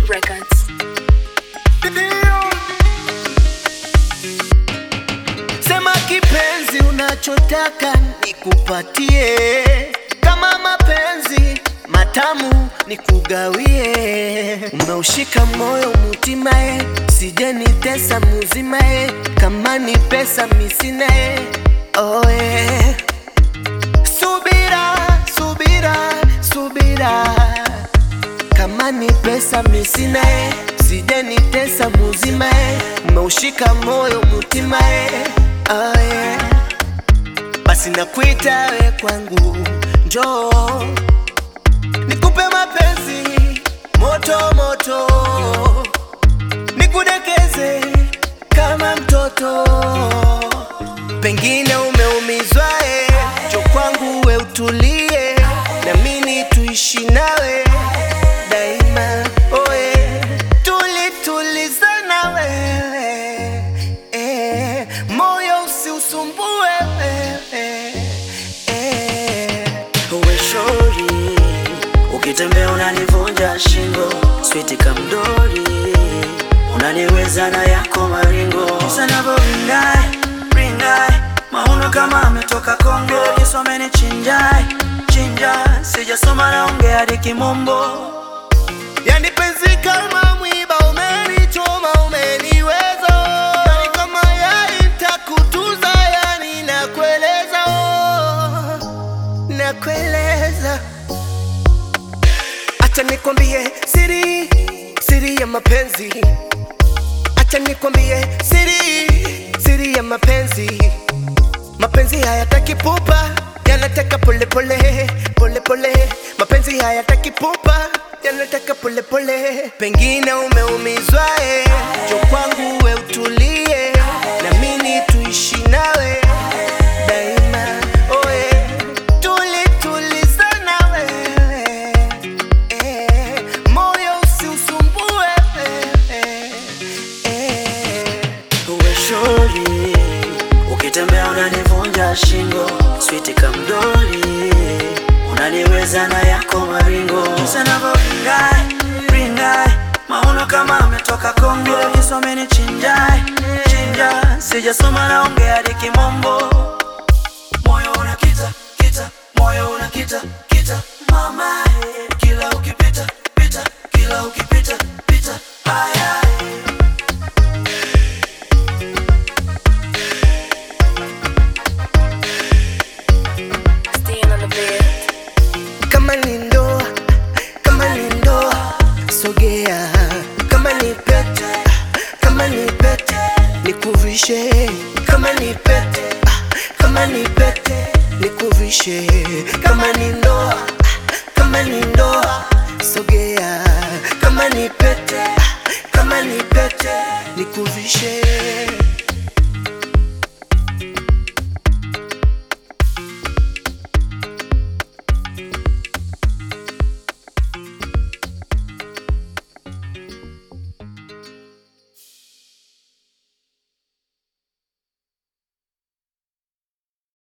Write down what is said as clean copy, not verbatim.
Records. Sema kipenzi unachotaka nikupatie, kama mapenzi matamu nikugawie. Umeushika moyo mutimae, sije nitesa muzimae, kama ni pesa misinae. Oh yeah. Subira, subira, subira, kama ni pesa misinae, sije nitesa muzimae. Umeushika moyo mutimae. Oh yeah. Basi nakuita we kwangu, njoo nikupe mapenzi moto moto, nikudekeze kama mtoto. Pengine umeumizwa njoo kwangu we utulie, na mimi tuishi nawe daima. Oe tuliza na wewe, moyo usiusumbue Uwe shori, ukitembea unanivunja shingo. Sweet kamdori, unaniweza na yako maringo. Sanavo ringai, mauno kama ametoka Kongo. Kisomeni chinjai, sijasoma naongea hadi Kimombo. Yani penzi kama mwiba, umenichoma umeniweza. Yani kama yai nitakutuza, yani nakueleza, nakueleza. Acha nikwambie siri ya mapenzi. Acha nikwambie siri ya mapenzi. Mapenzi hayataki pupa, yanataka pole pole, pole pole. Mapenzi hayataki pupa, yanataka pole pole. Pengine umeumizwa njoo kwangu we utulie, na mimi tuishi nawe daima. Oe tuliza na wewe, moyo usiusumbue. Uwe shori, ukitembea unanivunja shingo. Sweet kamdori, unaniweza na yako maringo. Sanavo ringai, mauno kama ametoka Kongo. Kisomeni chinjai, sijasoma naongea hadi Kimombo. Moyo unakita, moyo unakita, mama. Kila ukipita, kila ukipita, aya. Staying on the bed. Kama ni ndoa, sogea. Kama ni pete, nikuvishe. Kama ni pete, nikuvishe. Kama ni ndoa, sogea. Kama ni pete, nikuvishe.